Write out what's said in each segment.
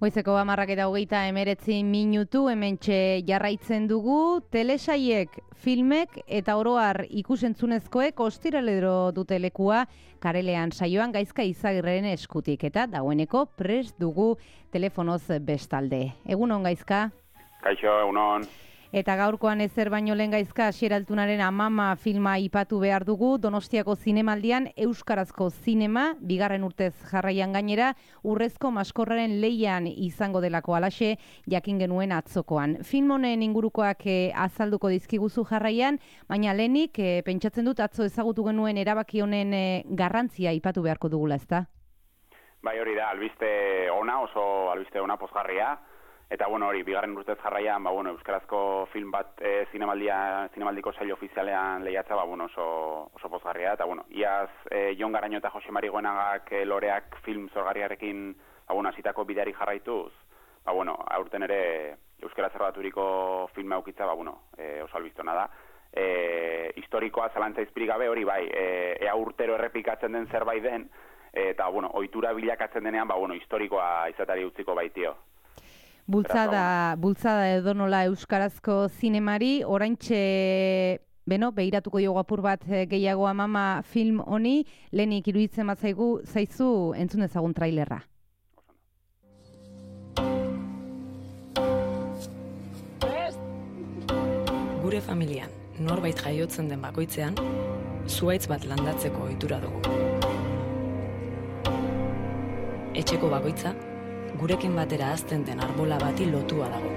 Goizeko 10:29 hementxe jarraitzen dugu, telesaiek, filmek eta oroar ikusentzunezkoek ostiralero dute lekua Karelean saioan Gaizka Izagirreren eskutik eta dagoeneko prest dugu telefonoz bestalde. Egunon Gaizka? Kaixo, egunon. Eta gaurkoan ezer baino lehen Gaizka Asier Altunaren Amama filma aipatu behar dugu, Donostiako zinemaldian euskarazko zinema, bigarren urtez jarraian gainera, Urrezko Maskorraren leian izango delako alaxe, jakin genuen atzokoan. Film honen ingurukoak azalduko dizkiguzu jarraian, baina lehenik pentsatzen dut atzo ezagutu genuen erabaki honen garrantzia aipatu beharko dugula, ezta? Bai, hori da, albiste ona, oso albiste ona pozgarria. Eta, hori, bigarren urtez jarraian, euskarazko film bat zinemaldiko sail ofizialean lehiatza, oso pozgarria. Eta, iaz Jon Garaño eta Jose Mari Goenagak loreak film zorgarriarekin, hasitako bideari jarraituz, aurten ere euskaraz erraturiko filma aukitza, oso albistona da. Historikoa zalantza izpirik gabe, hori bai, ea urtero errepikatzen den zerbait den, eta, ohitura bilakatzen denean, historikoa izatari utziko baitio. Bultzada edonola euskarazko zinemari, oraintxe behiratuko diogu apur bat gehiago Amama film honi, lehenik iruditzen bat zaizu entzun dezagun trailerra. Gure familian, norbait jaiotzen den bakoitzean, zuhaitz bat landatzeko ohitura dugu. Etxeko bakoitza, gurekin batera hazten den arbola bati lotua dago.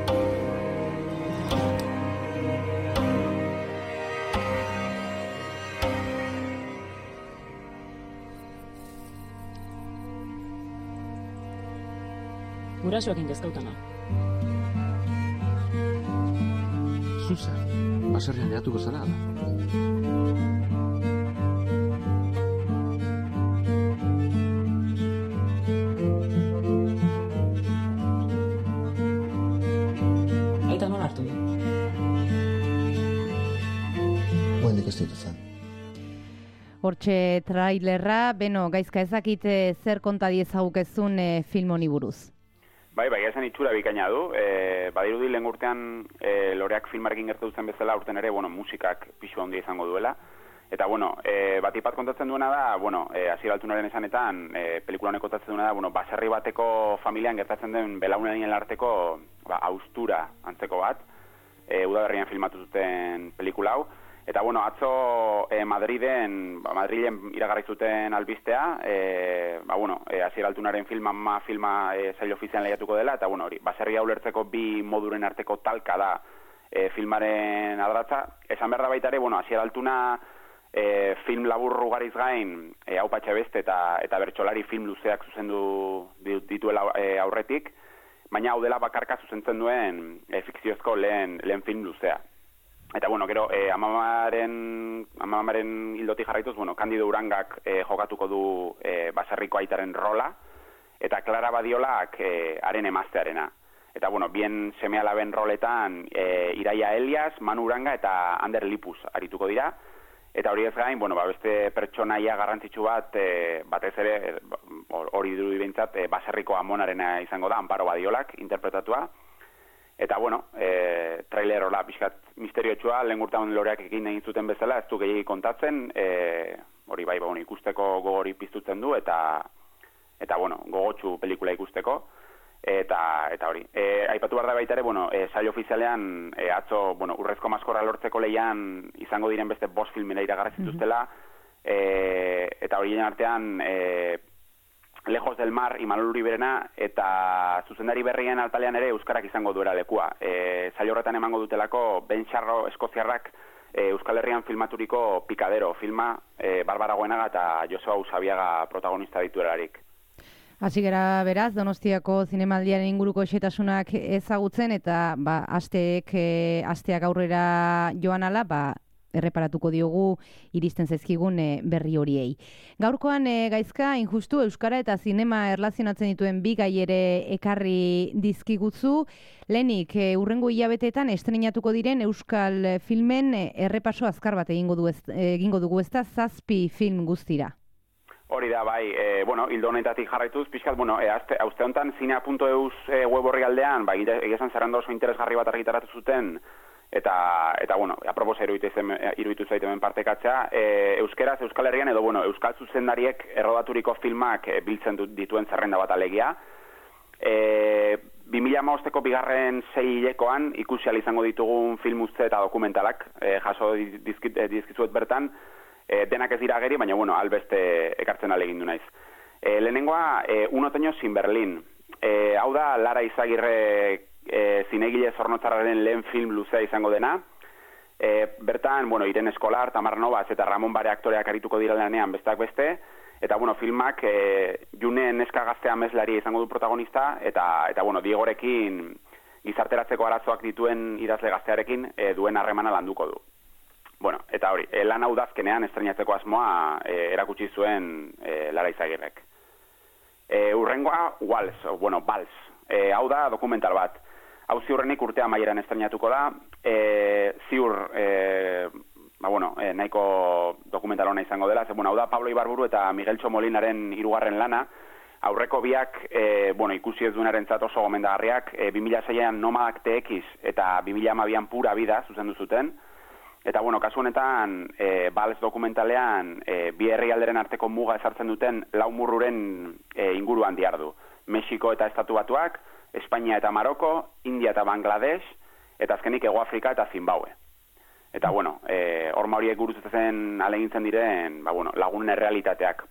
Gurasoekin kezkautana. Zuza, baserrian geratuko zara da. Aita nola hartu du? Moendik ez dituzan. Hortxe trailerra, Gaizka ezakite zer konta diezagukezun film honi buruz. Bai, esan itxura bikaina du. Badirudi lehen urtean loreak filmarekin gertu zen bezala, urten ere, musikak pixu handia izango duela. Eta, batipat kontatzen duena da, Asier Altunaren esanetan, pelikula honek kontatzen duena da, baserri bateko familian gertatzen den belaunenien arteko haustura antzeko bat. Udaberrian filmatu zuten pelikula hau. Eta, atzo Madrilen iragarri zuten albistea, Asier Altunaren filma sail ofizialean lehiatuko dela, eta, baserria ulertzeko bi moduren arteko talka da filmaren adratza. Esan behar da baita ere, Asier Altuna film labur ugariz gain, Hau Patxe Beste eta bertsolari film luzeak zuzendu dituela aurretik, baina hau dela bakarka zuzentzen duen fikziozko lehen film luzea. Eta, gero, Amamaren hildotik jarraituz, Kandido Urangak jokatuko du baserriko aitaren rola, eta Clara Badiolak haren emaztearena. Eta, bien seme-alaben roletan Iraia Elias, Manu Uranga eta Ander Lipuz arituko dira. Eta hori ez gain, beste pertsonaia garrantzitsu bat, batez ere, hori duru bintzat, baserriko amonarena izango da, Amparo Badiolak interpretatua. Eta, trailer hola, pixkat misteriotsua, lehen urtean loreak egin egin zuten bezala, ez du gehiagik kontatzen, hori bai, ikusteko gogori piztutzen du, eta gogotsu pelikula ikusteko, eta hori. Aipatu behar da baita ere, sail ofizialean, atzo, Urrezko Maskorra lortzeko leian izango diren beste 5 filmera iragarri zituztela, eta horien artean, Lejos del Mar, Imanol Uriberena, eta zuzendari berrien altalean ere euskarak izango duera lekua. Sail horretan emango dutelako Ben Charro Eskoziarrak Euskal Herrian filmaturiko Pikadero filma, Barbara Goenaga eta Joseba Usabiaga protagonista dituelarik. Hasi gara beraz, Donostiako zinemaldiaren inguruko xetasunak ezagutzen, eta asteak aurrera joan ala, erreparatuko diogu iristen zaizkigun berri horiei. Gaurkoan Gaizka, injustu, euskara eta zinema erlazionatzen dituen bi gai ere ekarri dizkiguzu. Lehenik, hurrengo hilabeteetan estrenatuko diren euskal filmen errepaso azkar bat egingo dugu ezta 7 film guztira. Hori da, bai, hildo honetatik jarraituz, pixkat, aste honetan zinea.eus web horri aldean, egizan zerrenda oso interesgarri bat argitaratu zuten, eta aproposa iruditu zaite hemen partekatzea, euskeraz, Euskal Herrian, edo, euskal zuzendariek errodaturiko filmak biltzen dituen zerrenda bat alegia. 2015ko bigarren 6 hilekoan ikusi ahal izango ditugun film uzte eta dokumentalak, jaso dizkizuet bertan, denak ez dira ageri, baina, albeste ekartzen alegindu naiz. Lehenengoa, Un otoño sin Berlín. Hau da, Lara Izagirre zinegile zornotzarraren lehen film luzea izango dena. Bertan, Irene Eskolar, Tamar Novas eta Ramon Bare aktoreak arituko dira lanean besteak beste. Eta, filmak June neska gazte ameslaria izango du protagonista, eta Diegorekin gizarteratzeko arazoak dituen idazle gaztearekin duen harremana landuko du. Eta hori, lan hau dazkenean estrenatzeko asmoa erakutsi zuen Lara Izagirrek. Urrengoa, Vals. Hau da dokumental bat. Hau ziurrenik urtea amaieran estrenatuko da. Ziur, nahiko dokumental hona izango dela. Hau da Pablo Ibarburu eta Miguel Txomolinaren hirugarren lana. Aurreko biak, ikusi ez duenaren oso gomendagarriak, 2006an Nomadak TX eta 2012an Pura Vida zuzendu zuten. Eta, kasu honetan, Vals dokumentalean, bi herrialderen arteko muga ezartzen duten lau murruren inguruan diardu. Mexiko eta Estatu Batuak, Espainia eta Maroko, India eta Bangladesh, eta azkenik Hego Afrika eta Zimbabue. Eta, horma horiek gurutzen alegintzen diren, lagunen errealitateak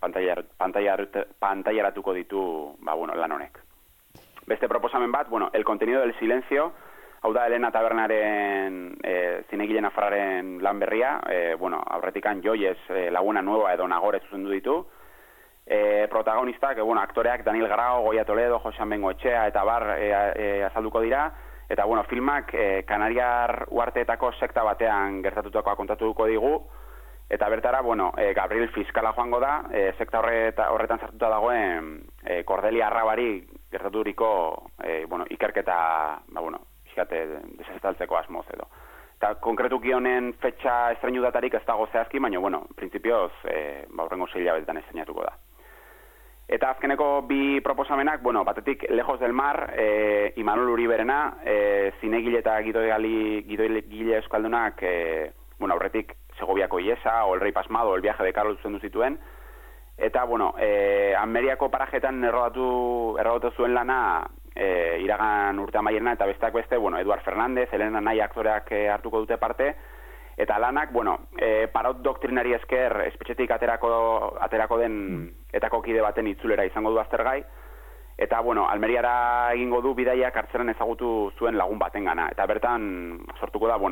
pantailaratuko ditu, lan honek. Beste proposamen bat, El contenido del silencio. Hau da, Elena Tabernaren zinegile nafarraren lan berria, aurretikan Joyes Laguna Nueva edo Nagore zuzendu ditu. Protagonistak, aktoreak Daniel Grau, Goia Toledo, Josean Bengoetxea eta bar azalduko dira. Eta, filmak Kanariar uarteetako sekta batean gertatutakoa kontatuko digu. Eta bertara, Gabriel Fiskala joango da, sekta horretan sartuta dagoen Cordelia Arrabari gertaturiko ikerketa, desestaltzeko asmoz edo. Eta konkretuki honen fetxa estreinu datarik ez dago zehazki, baina, printzipioz, horrengo 6 hilabetetan estrenatuko da. Eta azkeneko bi proposamenak, batetik Lejos del Mar, Imanol Uriberena, zinegile eta gidoigile euskaldunak, aurretik Segoviako Iesa, o El Rey Pasmado, El Viaje de Carlos zuzendu zituen, eta, Almeriako parajetan errodatu zuen lana, iragan urte amaierena eta besteak beste, Eduard Fernández, Elena Nahi aktoreak hartuko dute parte, eta lanak, parot doktrinari esker espetxetik aterako den etako kide baten itzulera izango du aztergai, eta, Almeriara egingo du bidaiak hartzeran ezagutu zuen lagun baten gana, eta bertan sortuko da,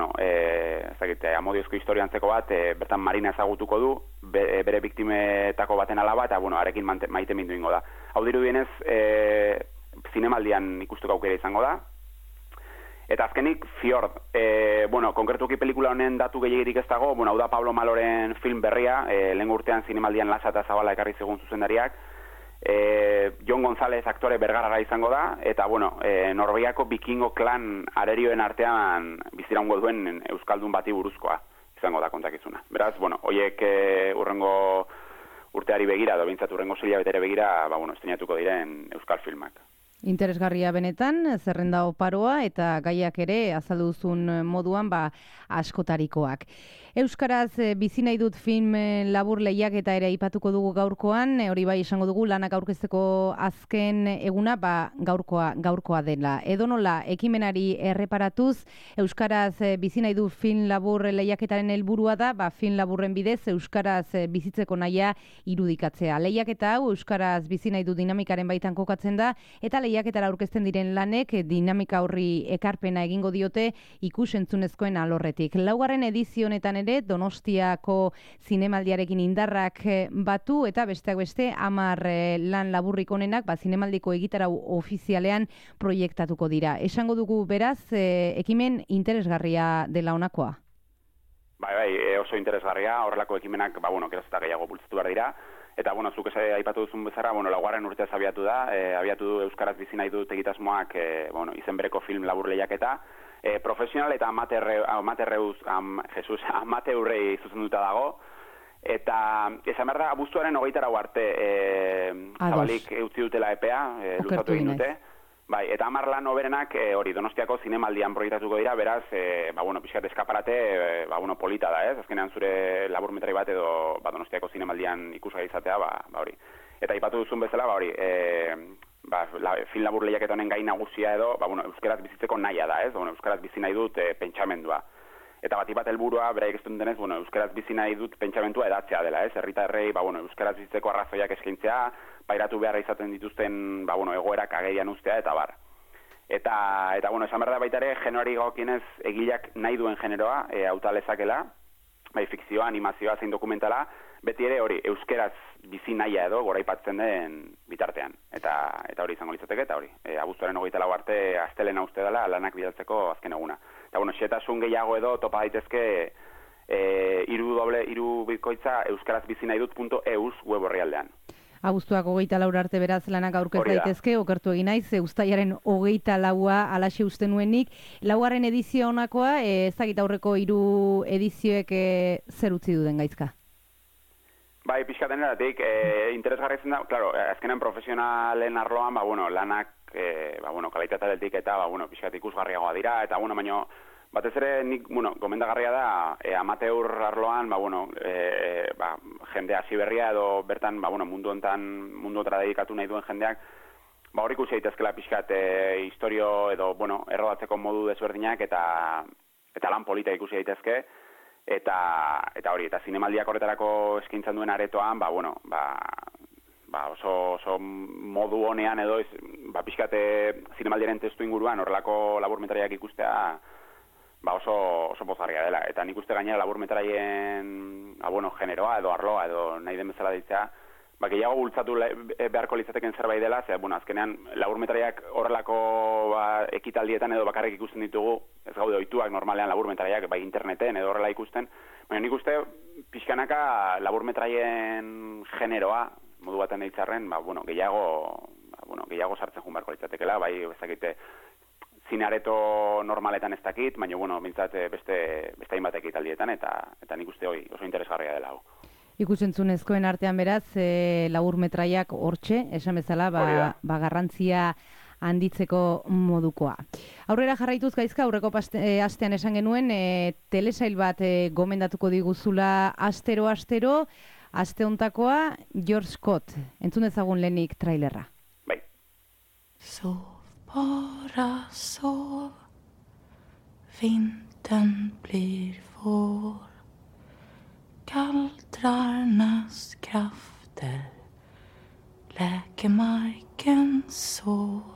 amodiozko historiantzeko bat, bertan Marina ezagutuko du, bere biktimetako baten alaba, eta, arekin maite mindu ingo da. Hau dirudienez, zinemaldian ikusteko aukera izango da. Eta azkenik, Fjord. Konkretuki pelikula honen datu gehiagirik ez dago, hau da Pablo Maloren film berria, lehen urtean zinemaldian Lasa eta Zabala ekarri zigun zuzendariak. Jon González aktore bergarara izango da, eta, Norvegiako bikingo klan arerioen artean biziraungo duen euskaldun bati buruzkoa izango da kontakizuna. Beraz, horiek urrengo urteari begira, edo bintzat urrengo 6 hilabetere begira, estrenatuko diren euskal filmak. Interesgarria benetan, zerrenda oparoa eta gaiak ere azaldu duzun moduan askotarikoak. Euskaraz bizi nahi dut film labur lehiaketa ere aipatuko dugu gaurkoan, hori bai esango dugu lanak aurkezteko azken eguna gaurkoa dela. Edonola ekimenari erreparatuz, Euskaraz bizi nahi dut film labur lehiaketaren helburua da, film laburren bidez Euskaraz bizitzeko nahia irudikatzea. Lehiaketa hau Euskaraz bizi nahi dut dinamikaren baitan kokatzen da, eta lehiaketara aurkezten diren lanek dinamika horri ekarpena egingo diote ikus-entzunezkoen alorretik. Laugarren edizio honetan ere Donostiako zinemaldiarekin indarrak batu eta besteak beste 10 lan laburrik onenak zinemaldiko egitarau ofizialean proiektatuko dira. Esango dugu beraz, ekimen interesgarria dela honakoa. Bai, oso interesgarria, horrelako ekimenak, geroz eta gehiago bultzatu behar dira. Eta, zuk aipatu duzun bezala, laugarren urteaz abiatu da, abiatu du Euskaraz bizi nahi dut egitasmoak, izen bereko film labur lehiaketa, profesional eta amateurrei zuzenduta dago, Eta esan behar da, abuztuaren 24 arte zabalik utzi dutela epea, luzatu egin dute. Bai, eta 10 lan oberenak hori Donostiako zinemaldian proiektatuko dira, beraz, pixkat eskaparate, polita da, ez? Azkenean zure laburmetrai bat edo Donostiako zinemaldian ikusgai izatea, hori. Eta aipatu duzun bezala, film labur lehiaketa honen gai nagusia edo, euskaraz bizitzeko nahia da, ez? Euskaraz bizi nahi dut pentsamendua. Eta bat helburua, beraiek ez denez, euskaraz bizi nahi dut pentsamendua edatzea dela, ez? Herritarrei, euskaraz bizitzeko arrazoiak eskaintzea, pairatu beharra izaten dituzten, egoerak agerian ustea, eta bar. Eta esan behar da baita ere, generoari gokienez egileak nahi duen generoa, hauta lezakela, fikzioa, animazioa, zein dokumentala, beti ere hori, euskaraz bizi nahia edo, goraipatzen den bitartean. Eta hori izango litzateke, eta hori, abuztuaren 24 arte, astelena uste dela, lanak bidaltzeko azken eguna. Eta xetasun gehiago edo, topa daitezke, irubikoitza euskaraz bizi nahi dut.eus web horrialdean. Abuztuak 24 arte beraz lanak aurkez daitezke, okertu egin naiz, uztailaren 24a alaxe uste nuenik. Laugarren edizio honakoa, ezagit aurreko 3 edizioek zer utzi duten Gaizka? Bai, pixkaten eratik, interesgarri zen da, claro, azkenean profesionalen arloan, lanak, kalitateatik eta, pixkat ikusgarriagoa dira, eta, baino, batez ere, nik, gomendagarria da, amateur arloan, jende hasi berria edo bertan, mundu ontara dedikatu nahi duen jendeak, hor ikusi daitezkela pixkat historio edo, errodatzeko modu desberdinak eta lan polita ikusi daitezke, eta hori, eta zinemaldiak horretarako eskaintzen duen aretoan, oso modu honean edo, pixkat zinemaldiaren testu inguruan horrelako laburmetraiak ikustea, oso pozgarria dela. Eta nik uste gainera laburmetraien generoa edo arloa edo nahi den bezala ditzea, gehiago bultzatu beharko litzateken zerbait dela, azkenean laburmetraiak horrelako ekitaldietan edo bakarrik ikusten ditugu, ez gaude ohituak normalean laburmetraiak, interneten edo horrela ikusten, baina nik uste pixkanaka laburmetraien generoa, modu baten deitzarren, gehiago sartzen jun beharko litzatekela, ezakite, zineareto normaletan ez dakit, baina, bintzat beste hainbat ekitaldietan, eta nik uste hori oso interesgarria dela hau. Ikusentzunezkoen artean beraz, laburmetraiak hortxe, esan bezala, garrantzia handitzeko modukoa. Aurrera jarraituz Gaizka, aurreko astean esan genuen, telesail bat gomendatuko diguzula astero, aste hontakoa George Scott. Entzun ezagun lehenik trailerra. Bai. Bara sov, vintern blir vår, gallrarnas krafter läker markens sår,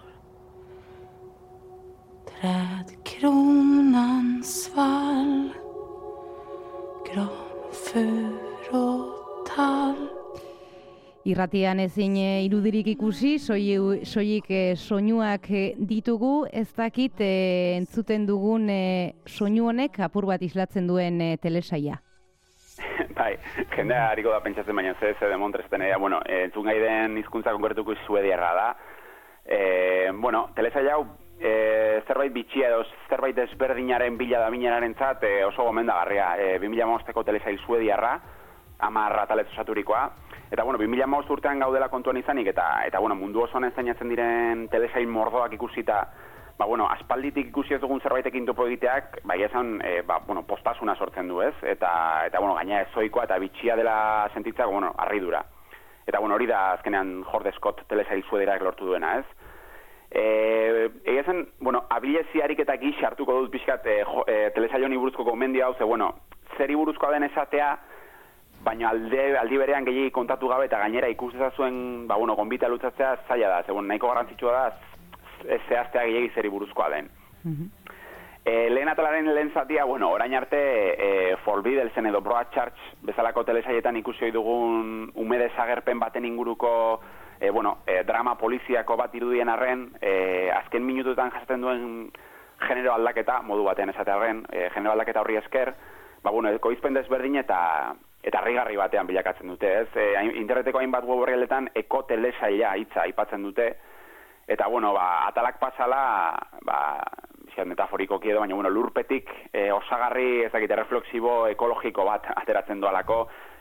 trädkronan svall, gran, fur och tall. Irratian ezin irudirik ikusi, soilik soinuak ditugu, ez dakit entzuten dugun soinu honek apur bat islatzen duen telesaia. Bai, jendea hariko da pentsatzen baina ze demontrezten entzun gai den hizkuntza konkretuko suediarra da. Telesaia hau zerbait bitxia edo zerbait desberdinaren bila da minarentzat oso gomendagarria. 2015ko telesail suediarra, 10 atalez osaturikoa. Eta, 2015 urtean gaudela kontuan izanik, eta mundu osoan enzainatzen diren telesail mordoak ikusita, aspalditik ikusi ez dugun zerbaitekin topo egiteak, esan, postasuna sortzen du, ez? Eta gaina ezoikoa eta bitxia dela sentitzak, harridura. Eta, hori da azkenean George Scott telesail suederak lortu duena, ez? Egia zen, abilezi ariketak gisa hartuko dut pixkat telesail honi buruzko gomendio hau, zeri buruzkoa den esatea, baina aldi berean gehiagi kontatu gabe eta gainera ikusteza zuen, gonbita lutzatzea zaila da, nahiko garrantzitsua da zehaztea gehiagi zeri buruzkoa den. Lehen atalaren lehen zatia, orain arte Folbidelsen edo Broadchurch bezalako telesaietan ikusi dugun ume desagerpen baten inguruko drama poliziako bat irudien arren, azken minutuetan jasaten duen genero aldaketa, modu batean esatearren, genero aldaketa horri esker, ekoizpen desberdin eta harrigarri batean bilakatzen dute, ez? Interneteko hainbat web horreletan ekotelesaila hitza aipatzen dute, eta, atalak pasala, metaforikoki edo, baina, lurpetik osagarri, reflexibo, ekologiko bat ateratzen doalako,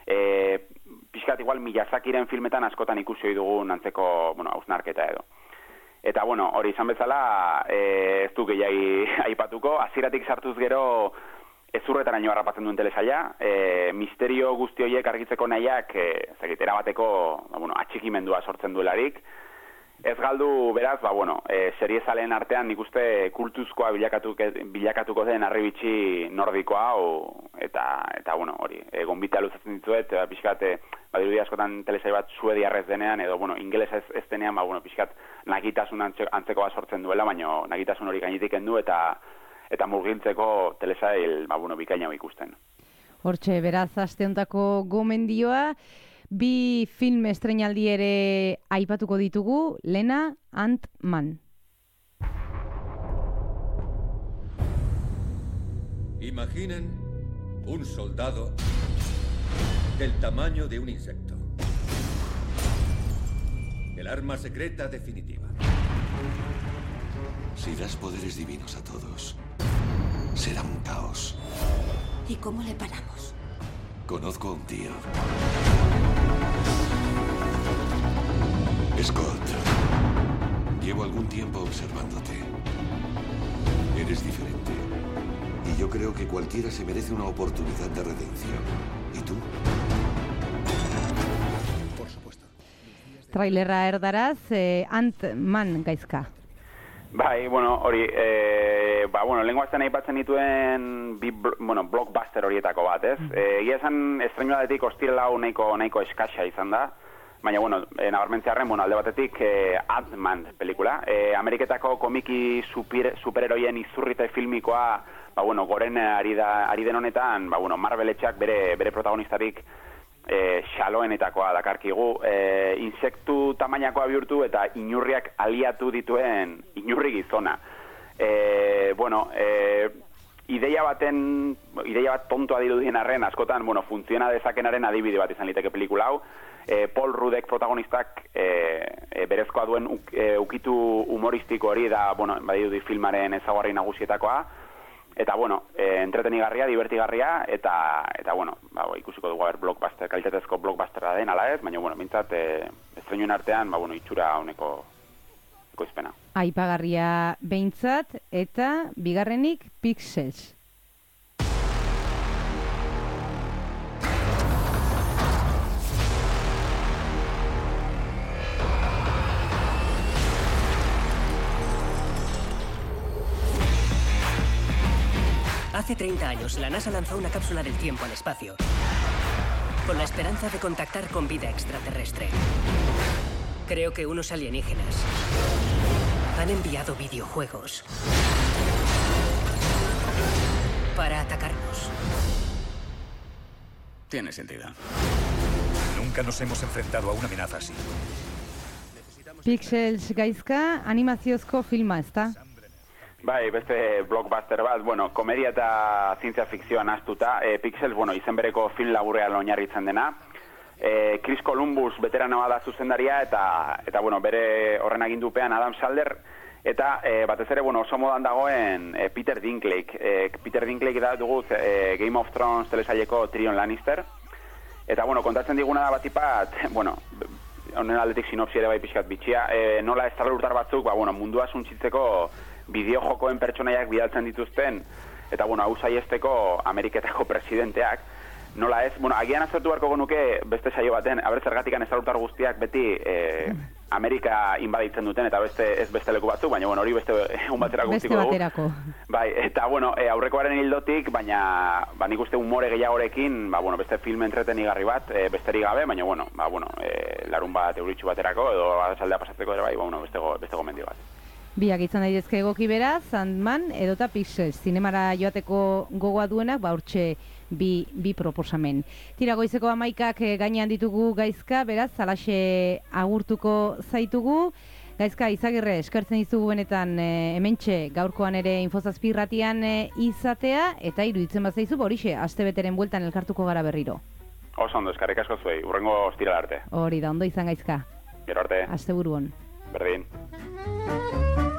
pixkat igual Miyazakiren filmetan askotan ikusi ohi dugun antzeko, hausnarketa edo. Eta, hori izan bezala, ez du gehiagi aipatuko, hasieratik sartuz gero ezurretaraino harrapatzen duen telesaila, misterio guzti horiek argitzeko nahiak, erabateko, atxikimendua sortzen duelarik. Ez galdu, beraz, seriezaleen artean nik uste kultuzkoa bilakatuko den harribitxi nordikoa, eta hori, gonbitea luzatzen dituet, pixkat, badirudi askotan telesail bat suediarrez denean, edo, ingelesa ez denean, pixkat, nagitasun antzeko bat sortzen duela, baina nagitasun hori gainetik kendu, eta murgiltzeko telesail, bikaina ikusten. Hortxe, beraz, aste hontako gomendioa, 2 film estreinaldi ere aipatuko ditugu, lehena Ant-Man. Imaginen un soldado del tamaño de un insecto. El arma secreta definitiva. Si das poderes divinos a todos, será un caos. ¿Y cómo le paramos? Conozco a un tío. Scott, llevo algún tiempo observándote. Eres diferente. Y yo creo que cualquiera se merece una oportunidad de redención. ¿Y tú? Por supuesto. Trailerra erdaraz, Ant-Man gaizka. Bai, hori, lenguazten aipatzen dituen blockbuster horietako bat, ez? Egia esan estrenuadetik ostirela hau nahiko eskasa izan da, baina, nabarmentzearren, alde batetik Ant-Man pelikula. Ameriketako komiki superheroien izurrite filmikoa, goren ari den honetan, Marvel etxeak bere protagonistarik xaloenetakoa dakarkigu, insektu tamainakoa bihurtu eta inurriak aliatu dituen inurri gizona. Ideia bat tontoa dirudien arren, askotan, funtziona dezakenaren adibide bat izan liteke pelikula hau. Paul Ruddek protagonistak berezkoa duen ukitu humoristiko hori da, badirudi filmaren ezaugarri nagusietakoa. Eta, entretenigarria, divertigarria, eta ikusiko dugu blockbuster, kalitatezko blockbustera den, ala ez, baina, mintzat, estreinuen artean, itxura honeko izpena. Aipagarria behintzat, eta bigarrenik Pixels. Hace 30 años, la NASA lanzó una cápsula del tiempo al espacio, con la esperanza de contactar con vida extraterrestre. Creo que unos alienígenas han enviado videojuegos para atacarnos. Tiene sentido. Nunca nos hemos enfrentado a una amenaza así. Pixels gaizka, animaziozko filma, ezta? Bai, beste blockbuster bat, komedia eta zientzia fikzioan astuta, Pixels, izen bereko film laburrean oinarritzen dena. Chris Columbus veteranoa da zuzendaria eta bere horren agindupean Adam Sandler eta batez ere oso modan dagoen Peter Dinklage. Peter Dinklage da dugu Game of Thrones telesaileko Tyrion Lannister. Eta kontatzen diguna da batipat, honen aldetik sinopsi ere bai pixkat bitxia, nola estarlurtar batzuk mundua suntzitzeko bideojokoen pertsonaiak bidaltzen dituzten, eta hau saiesteko Ameriketako presidenteak, nola ez, agian azertu beharko genuke beste saio baten, zergatikan estarlurtar guztiak beti Amerika inbaditzen duten, eta ez beste leku batzuk, baina hori beste baterako guztiko dugu. Beste baterako. Bai, eta aurrekoaren hildotik, baina nik uste humore gehiagorekin, beste film entretenigarri bat, besterik gabe, baina larun bat euritxu baterako, edo azaldea pasatzeko ere bai, beste gomendio bat. Biak izan daitezke egoki beraz, Ant-Man edota Pixels, zinemara joateko gogoa duenak, hortxe bi proposamen. Tira, goizeko 11ak gainean ditugu gaizka, beraz, alaxe agurtuko zaitugu. Gaizka, Izagirre, eskertzen dizugu benetan hementxe gaurkoan ere Infozazpi irratian izatea, eta iruditzen bat zaizu, horixe, astebeteren bueltan elkartuko gara berriro. Oso ondo, eskerrik asko zuei, urrengo ostirala arte. Hori da, ondo izan gaizka. Gero arte. Asteburuan. Berdin.